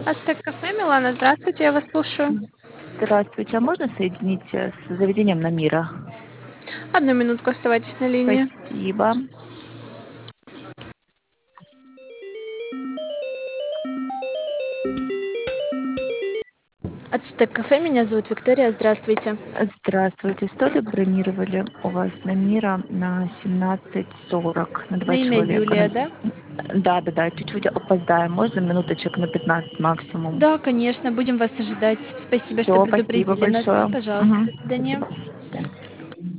Ацтек кафе, Милана, здравствуйте, я вас слушаю. Здравствуйте, а можно соединить с заведением на Мира? Одну минутку, оставайтесь на линии. Спасибо. Ацтек кафе, меня зовут Виктория, здравствуйте. Здравствуйте. Столик бронировали у вас на Мира на 17:40 на На 2 имя человека. Юлия, да? Да, чуть-чуть опоздаем. Можно минуточек на 15 максимум? Да, конечно, будем вас ожидать. Спасибо, что Все, спасибо предупредили нас. большое. Пожалуйста, Мгм. до свидания.